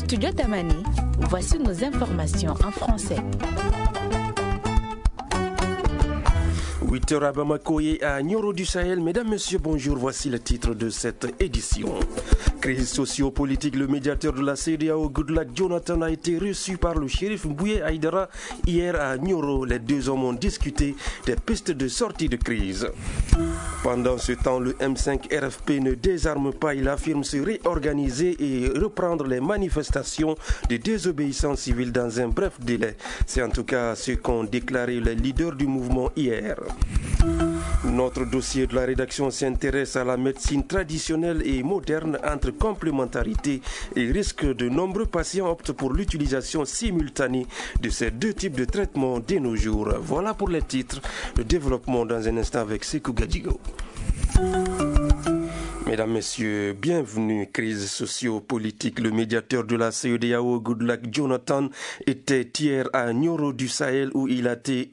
Studio Tamani, voici nos informations en français. 8h à Bamako et à Nioro du Sahel. Mesdames, Messieurs, bonjour. Voici le titre de cette édition. Crise socio-politique, le médiateur de la CEDEAO, Goodluck Jonathan, a été reçu par le shérif Mbouye Haïdara hier à Nioro. Les deux hommes ont discuté des pistes de sortie de crise. Pendant ce temps, le M5 RFP ne désarme pas. Il affirme se réorganiser et reprendre les manifestations de désobéissance civile dans un bref délai. C'est en tout cas ce qu'ont déclaré les leaders du mouvement hier. Notre dossier de la rédaction s'intéresse à la médecine traditionnelle et moderne entre complémentarité et risque. De nombreux patients optent pour l'utilisation simultanée de ces deux types de traitements de nos jours. Voilà pour les titres. Le développement dans un instant avec Sekou Gadjigo. Mesdames, Messieurs, bienvenue. Crise socio-politique. Le médiateur de la CEDEAO, Goodluck Jonathan, était hier à Nioro du Sahel où il a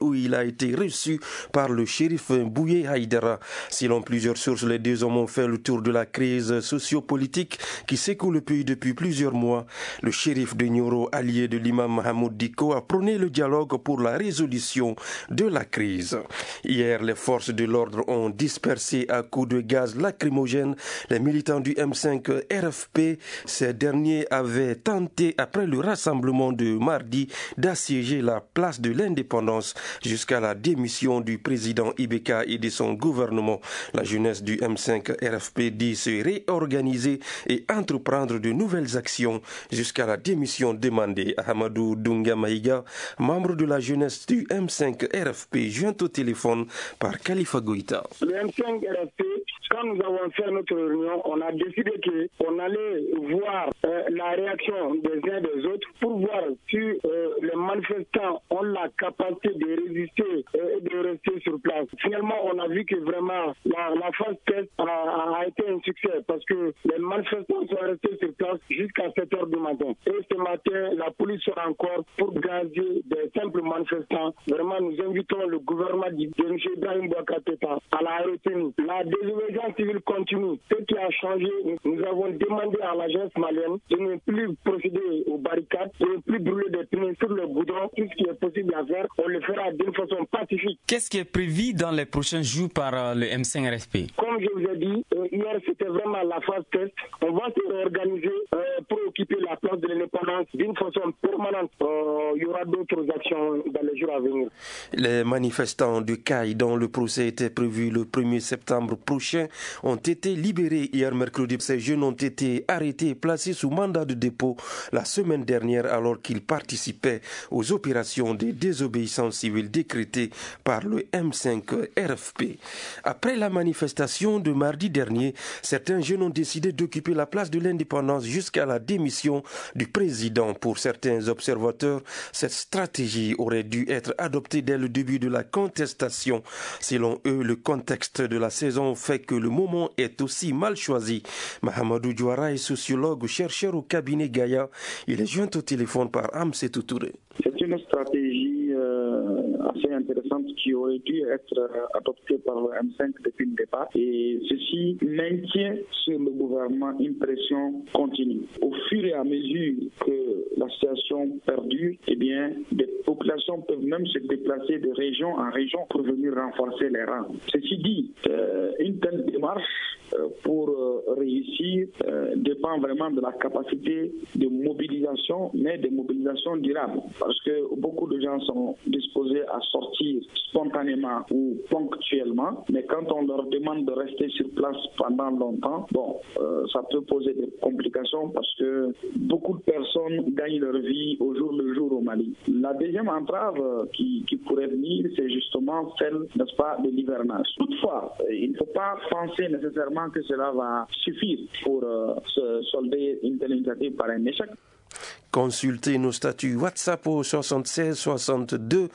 été reçu par le shérif Mbouye Haïdara. Selon plusieurs sources, les deux hommes ont fait le tour de la crise socio-politique qui secoue le pays depuis plusieurs mois. Le shérif de Nioro, allié de l'imam Mahamoud Diko, a prôné le dialogue pour la résolution de la crise. Hier, les forces de l'ordre ont dispersé à coups de gaz lacrymogène les militants du M5 RFP. Ces derniers avaient tenté, après le rassemblement de mardi, d'assiéger la place de l'Indépendance jusqu'à la démission du président Ibeka et de son gouvernement. La jeunesse du M5 RFP dit se réorganiser et entreprendre de nouvelles actions jusqu'à la démission demandée. Ahmadou Dunga Maïga, membre de la jeunesse du M5 RFP, joint au téléphone par Khalifa Goïta. Le M5 RFP, quand nous avons fait notre réunion, on a décidé qu'on allait voir la réaction des uns des autres pour voir si les manifestants ont la capacité de résister et de rester sur place. Finalement, on a vu que vraiment la phase test a été un succès parce que les manifestants sont restés sur place jusqu'à 7h du matin. Et ce matin, la police sera encore pour gazer des simples manifestants. Vraiment, nous invitons le gouvernement de M. Ibrahim Boubacar Keïta à la retenue. La désobéissance civile continue. Ce qui a changé, nous avons demandé à l'agence malienne de ne plus procéder aux barricades, de ne plus brûler des pneus sur le goudron. Tout ce qui est possible à faire, on le fera d'une façon pacifique. Qu'est-ce qui est prévu dans les prochains jours par le M5 RFP? Comme je vous ai dit, hier c'était vraiment la phase test. On va se réorganiser pour occuper la place de l'indépendance d'une façon permanente. Il y aura d'autres actions dans les jours à venir. Les manifestants de Caille, dont le procès était prévu le 1er septembre prochain, ont été libérés hier mercredi. Ces jeunes ont été arrêtés et placés sous mandat de dépôt la semaine dernière alors qu'ils participaient aux opérations de désobéissance civile décrétées par le M5 RFP. Après la manifestation de mardi dernier, certains jeunes ont décidé d'occuper la place de l'Indépendance jusqu'à la démission du président. Pour certains observateurs, cette stratégie aurait dû être adoptée dès le début de la contestation. Selon eux, le contexte de la saison fait que le moment est aussi mal choisi. Mahamadou Diouara est sociologue, chercheur au cabinet Gaïa. Il est joint au téléphone par Amsetou Touré. C'est une stratégie assez intéressante qui aurait dû être adoptée par le M5 depuis le départ. Et ceci maintient sur le gouvernement une pression continue. Au fur et à mesure que la situation perdure, eh bien, des populations peuvent même se déplacer de région en région pour venir renforcer les rangs. Ceci dit, une telle démarche pour réussir dépend vraiment de la capacité de mobilisation, mais de mobilisation durable. Parce que beaucoup de gens sont disposés à sortir spontanément ou ponctuellement, mais quand on leur demande de rester sur place pendant longtemps, ça peut poser des complications parce que beaucoup de personnes gagnent leur vie au jour le jour au Mali. La deuxième entrave qui pourrait venir, c'est justement celle, n'est-ce pas, de l'hivernage. Toutefois, il ne faut pas penser nécessairement que cela va suffire pour se solder une telle initiative par un échec. Consultez nos statuts WhatsApp au 76 62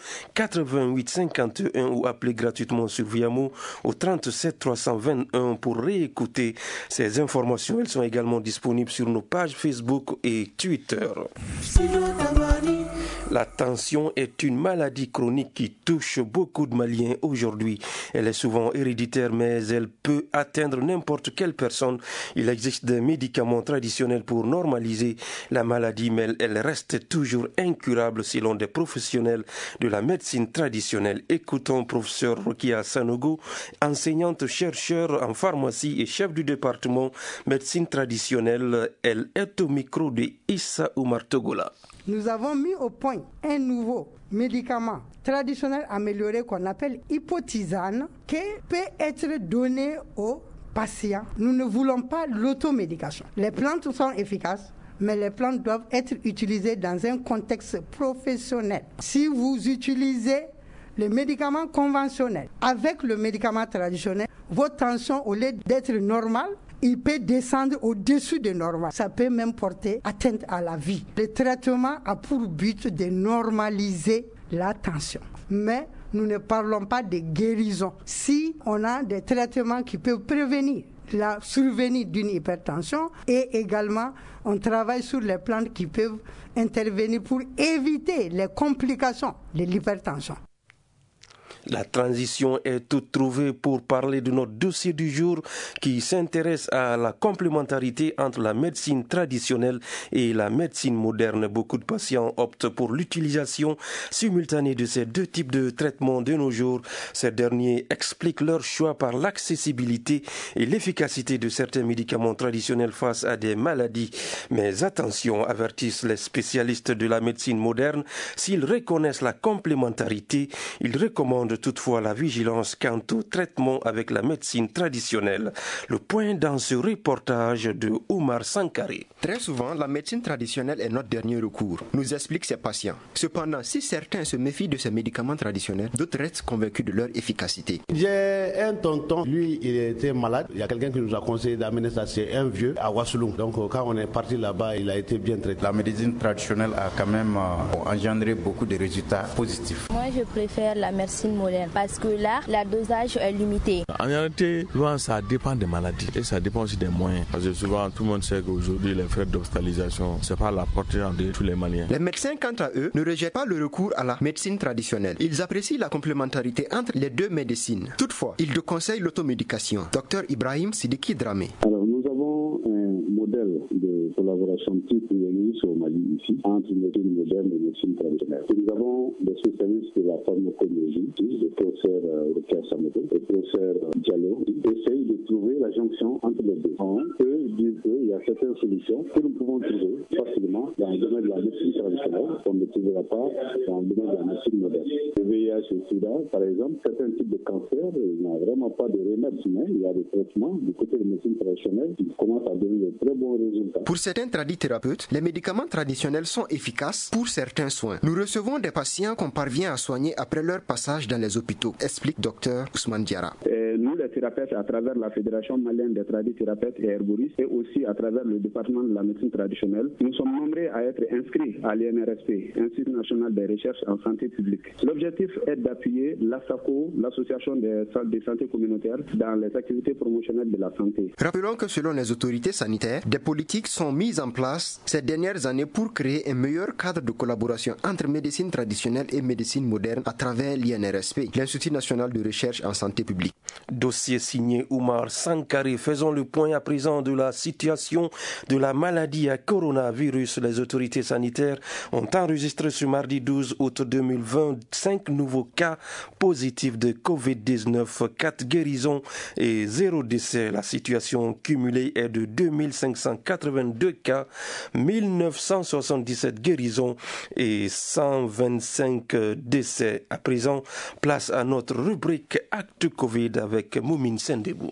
88 51 ou appelez gratuitement sur Viamo au 37 321 pour réécouter ces informations. Elles sont également disponibles sur nos pages Facebook et Twitter. La tension est une maladie chronique qui touche beaucoup de Maliens aujourd'hui. Elle est souvent héréditaire, mais elle peut atteindre n'importe quelle personne. Il existe des médicaments traditionnels pour normaliser la maladie, mais elle reste toujours incurable selon des professionnels de la médecine traditionnelle. Écoutons professeur Rokia Sanogo, enseignante chercheur en pharmacie et chef du département médecine traditionnelle. Elle est au micro de Issa Oumar Togola. Nous avons mis au point un nouveau médicament traditionnel amélioré qu'on appelle hypotisane qui peut être donné aux patients. Nous ne voulons pas l'automédication. Les plantes sont efficaces, mais les plantes doivent être utilisées dans un contexte professionnel. Si vous utilisez le médicament conventionnel avec le médicament traditionnel, votre tension, au lieu d'être normale, il peut descendre au-dessus de normal. Ça peut même porter atteinte à la vie. Le traitement a pour but de normaliser la tension. Mais nous ne parlons pas de guérison. Si on a des traitements qui peuvent prévenir la survenue d'une hypertension et également on travaille sur les plantes qui peuvent intervenir pour éviter les complications de l'hypertension. La transition est toute trouvée pour parler de notre dossier du jour qui s'intéresse à la complémentarité entre la médecine traditionnelle et la médecine moderne. Beaucoup de patients optent pour l'utilisation simultanée de ces deux types de traitements de nos jours. Ces derniers expliquent leur choix par l'accessibilité et l'efficacité de certains médicaments traditionnels face à des maladies. Mais attention, avertissent les spécialistes de la médecine moderne, s'ils reconnaissent la complémentarité, ils recommandent toutefois la vigilance quant au traitement avec la médecine traditionnelle. Le point dans ce reportage de Oumar Sankari. Très souvent, la médecine traditionnelle est notre dernier recours, nous expliquent ces patients. Cependant, si certains se méfient de ces médicaments traditionnels, d'autres restent convaincus de leur efficacité. J'ai un tonton, lui il était malade. Il y a quelqu'un qui nous a conseillé d'amener ça, c'est un vieux à Wassoulou. Donc quand on est parti là-bas, il a été bien traité. La médecine traditionnelle a quand même engendré beaucoup de résultats positifs. Moi je préfère la médecine moderne parce que là, la dosage est limitée. En réalité, souvent ça dépend des maladies et ça dépend aussi des moyens. Parce que souvent, tout le monde sait qu'aujourd'hui, les frais d'hospitalisation, c'est pas à la portée de tous les Maliens. Les médecins, quant à eux, ne rejettent pas le recours à la médecine traditionnelle. Ils apprécient la complémentarité entre les deux médecines. Toutefois, ils déconseillent l'automédication. Dr Ibrahim Sidiki Dramé. Alors, nous avons un modèle de collaboration type au Mali ici, entre médecine moderne et médecine traditionnelle. Et nous avons des spécialistes de la pharmacologie, le professeur Rokia Sanogo, le professeur Diallo, qui essayent de trouver la jonction entre les deux. Eux disent qu'il y a certaines solutions que nous pouvons trouver facilement dans le domaine de la médecine traditionnelle, qu'on ne trouvera pas dans le domaine de la médecine moderne. Le VIH et le SIDA, par exemple, certains types de cancers, il n'y a vraiment pas de remède, mais il y a des traitements du côté de la médecine traditionnelle qui commencent à donner de très bons résultats. Pour certains tradithérapeutes, les médicaments traditionnels sont efficaces pour certains soins. Nous recevons des patients qu'on parvient à soigner après leur passage dans les hôpitaux, explique Dr Ousmane Diarra. Nous, les thérapeutes, à travers la Fédération malienne des tradithérapeutes et herboristes et aussi à travers le département de la médecine traditionnelle, nous sommes nombreux à être inscrits à l'INRSP, Institut national des recherches en santé publique. L'objectif est d'appuyer l'ASACO, l'association des centres de santé communautaires, dans les activités promotionnelles de la santé. Rappelons que selon les autorités sanitaires, des politiques sont mises en place ces dernières années pour créer un meilleur cadre de collaboration entre médecine traditionnelle et médecine moderne à travers l'INRSP, l'Institut national de recherche en santé publique. Dossier signé Oumar Sankari. Faisons le point à présent de la situation de la maladie à coronavirus. Les autorités sanitaires ont enregistré ce mardi 12 août 2020 5 nouveaux cas positifs de Covid-19, 4 guérisons et 0 décès. La situation cumulée est de 2582 cas, 1977 guérisons et 125 décès. À présent, place à notre rubrique Actu Covid avec Moumine Sendebou.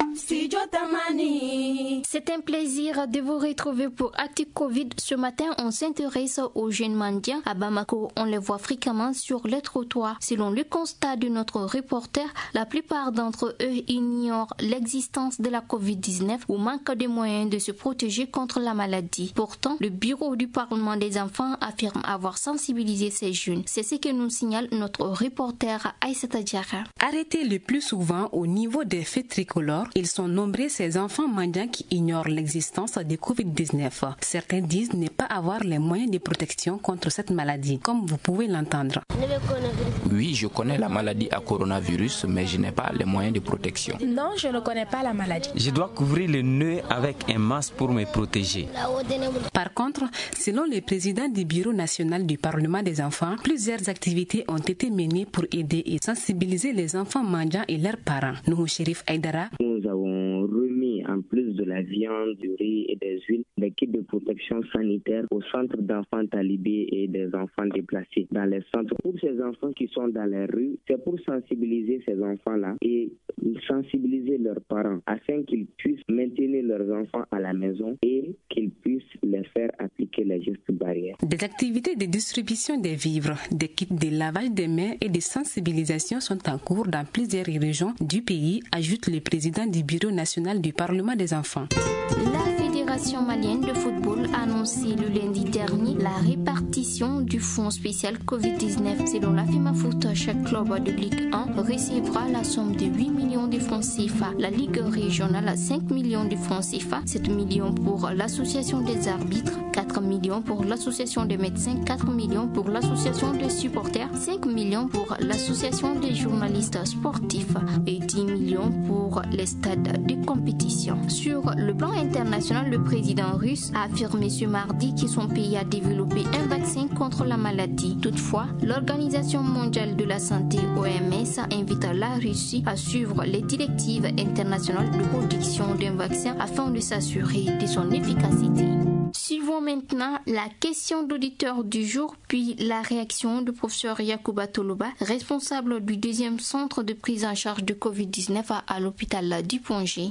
C'est un plaisir de vous retrouver pour Actu Covid. Ce matin, on s'intéresse aux jeunes mendiants. À Bamako, on les voit fréquemment sur les trottoirs. Selon le constat de notre reporter, la plupart d'entre eux ignorent l'existence de la Covid-19 ou manquent de moyens de se protéger contre la maladie. Pourtant, le bureau du Parlement des enfants affirme avoir sensibilisé ces jeunes. C'est ce que nous signale notre reporter Aïssata Diarra. Arrêtés le plus souvent au niveau des feux tricolores, ils sont nombreux ces enfants mendiants qui ignorent ignorent l'existence de Covid-19. Certains disent ne pas avoir les moyens de protection contre cette maladie, comme vous pouvez l'entendre. Oui, je connais la maladie à coronavirus, mais je n'ai pas les moyens de protection. Non, je ne connais pas la maladie. Je dois couvrir le nez avec un masque pour me protéger. Par contre, selon le président du Bureau national du Parlement des enfants, plusieurs activités ont été menées pour aider et sensibiliser les enfants mendiants et leurs parents. Nouhou Chérif Aïdara. Nous avons remis, en plus de la viande, du riz et des huiles, des kits de protection sanitaire aux centres d'enfants talibés et des enfants déplacés dans les centres. Pour ces enfants qui sont dans les rues, c'est pour sensibiliser ces enfants-là et sensibiliser leurs parents afin qu'ils puissent maintenir leurs enfants à la maison et qu'ils puissent les faire appliquer les gestes barrières. Des activités de distribution des vivres, des kits de lavage des mains et de sensibilisation sont en cours dans plusieurs régions du pays, ajoute le président du Bureau national du Parlement des enfants. La Fédération malienne de football a annoncé le lundi dernier la répartition du fonds spécial Covid-19. Selon la FEMAFOOT, chaque club de Ligue 1 recevra la somme de 8 millions de francs CFA. La Ligue régionale a 5 millions de francs CFA, 7 millions pour l'association des arbitres, 4 millions pour l'association des médecins, 4 millions pour l'association des supporters, 5 millions pour l'association des journalistes sportifs et 10 millions pour les stades de compétition. Sur le plan international, le président russe a affirmé ce mardi que son pays a développé un vaccin contre la maladie. Toutefois, l'Organisation mondiale de la santé OMS invite la Russie à suivre les directives internationales de production d'un vaccin afin de s'assurer de son efficacité. Suivons maintenant la question d'auditeur du jour, puis la réaction du professeur Yacouba Toloba, responsable du 2e centre de prise en charge de Covid-19 à l'hôpital du Pongé.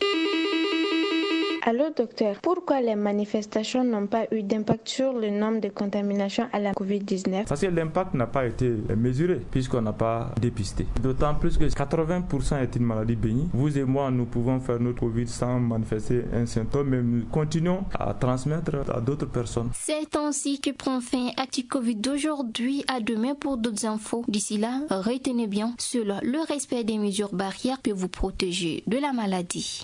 Allô docteur, pourquoi les manifestations n'ont pas eu d'impact sur le nombre de contaminations à la Covid-19? Parce que l'impact n'a pas été mesuré puisqu'on n'a pas dépisté. D'autant plus que 80% est une maladie bénigne. Vous et moi, nous pouvons faire notre Covid sans manifester un symptôme, mais nous continuons à transmettre à d'autres personnes. C'est ainsi que prend fin Actu Covid d'aujourd'hui. À demain pour d'autres infos. D'ici là, retenez bien, seul le respect des mesures barrières peut vous protéger de la maladie.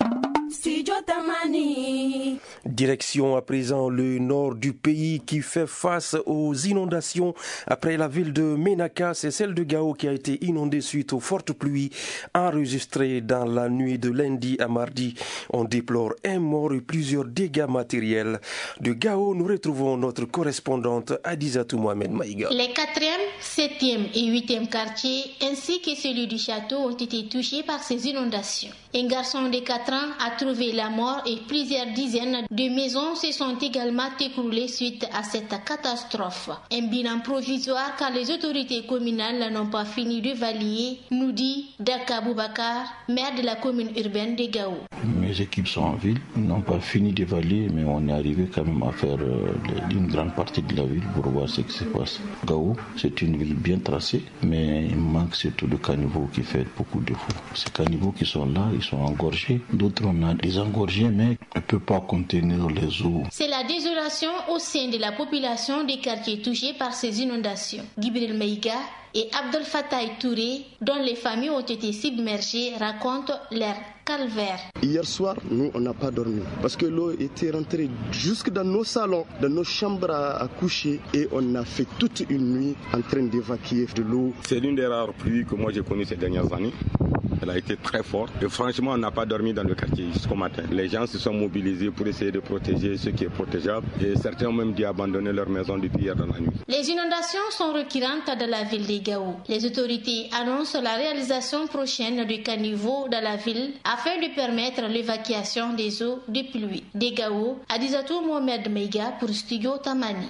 Direction à présent le nord du pays qui fait face aux inondations. Après la ville de Ménaka, c'est celle de Gao qui a été inondée suite aux fortes pluies enregistrées dans la nuit de lundi à mardi. On déplore un mort et plusieurs dégâts matériels. De Gao, nous retrouvons notre correspondante Adizatou Mohamed Maïga. Les 4e, 7e et 8e quartiers ainsi que celui du château ont été touchés par ces inondations. Un garçon de 4 ans a trouvé la mort et plusieurs dizaines de maisons se sont également écroulées suite à cette catastrophe. Un bilan provisoire car les autorités communales n'ont pas fini de valider, nous dit Daka Boubakar, maire de la commune urbaine de Gao. Mes équipes sont en ville, ils n'ont pas fini d'évaluer, mais on est arrivé quand même à faire une grande partie de la ville pour voir ce qui se passe. Gao, c'est une ville bien tracée, mais il manque surtout de caniveaux qui fait beaucoup de défauts. Ces caniveaux qui sont là, ils sont engorgés. D'autres, on a des engorgés, mais on ne peut pas contenir les eaux. C'est la désolation au sein de la population des quartiers touchés par ces inondations. Gibril Maïga et Abdel Fattah Touré, dont les familles ont été submergées, racontent leur calvaire. Hier soir, nous, on n'a pas dormi parce que l'eau était rentrée jusque dans nos salons, dans nos chambres à coucher et on a fait toute une nuit en train d'évacuer de l'eau. C'est l'une des rares pluies que moi j'ai connues ces dernières années. Elle a été très forte et franchement on n'a pas dormi dans le quartier jusqu'au matin. Les gens se sont mobilisés pour essayer de protéger ce qui est protégeable et certains ont même dû abandonner leur maison depuis hier dans la nuit. Les inondations sont récurrentes dans la ville de Gao. Les autorités annoncent la réalisation prochaine de caniveaux dans la ville afin de permettre l'évacuation des eaux de pluie. De Gao, Adizatou Mohamed Meiga pour Studio Tamani.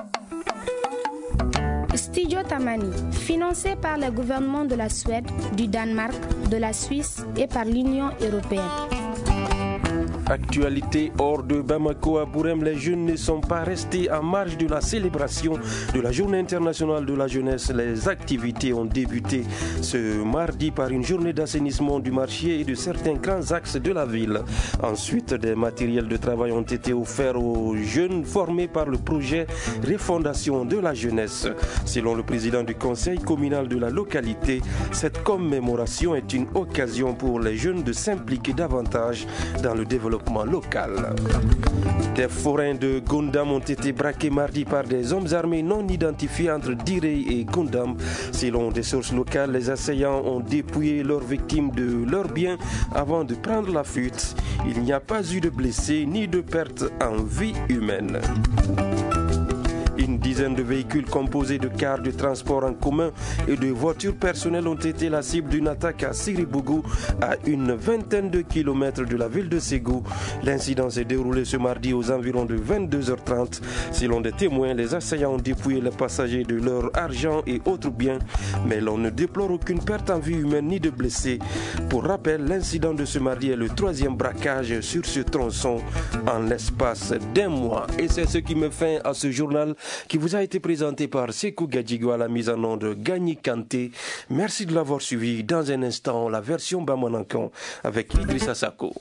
Studio Tamani, financé par le gouvernement de la Suède, du Danemark, de la Suisse et par l'Union européenne. Actualité hors de Bamako à Bourem, les jeunes ne sont pas restés en marge de la célébration de la Journée internationale de la jeunesse. Les activités ont débuté ce mardi par une journée d'assainissement du marché et de certains grands axes de la ville. Ensuite, des matériels de travail ont été offerts aux jeunes formés par le projet Refondation de la jeunesse. Selon le président du conseil communal de la localité, cette commémoration est une occasion pour les jeunes de s'impliquer davantage dans le développement développement local. Des forains de Gondam ont été braqués mardi par des hommes armés non identifiés entre Direy et Gondam. Selon des sources locales, les assaillants ont dépouillé leurs victimes de leurs biens avant de prendre la fuite. Il n'y a pas eu de blessés ni de pertes en vie humaine. Une dizaine de véhicules composés de cars de transport en commun et de voitures personnelles ont été la cible d'une attaque à Siribougou, à une vingtaine de kilomètres de la ville de Ségou. L'incident s'est déroulé ce mardi aux environs de 22h30. Selon des témoins, les assaillants ont dépouillé les passagers de leur argent et autres biens, mais l'on ne déplore aucune perte en vie humaine ni de blessés. Pour rappel, l'incident de ce mardi est le 3e braquage sur ce tronçon en l'espace d'un mois. Et c'est ce qui me fait à ce journal qui vous a été présenté par Sekou Gadjigo à la mise en onde de Gagny Kanté. Merci de l'avoir suivi. Dans un instant, la version Bamanankan avec Idrissa Sako.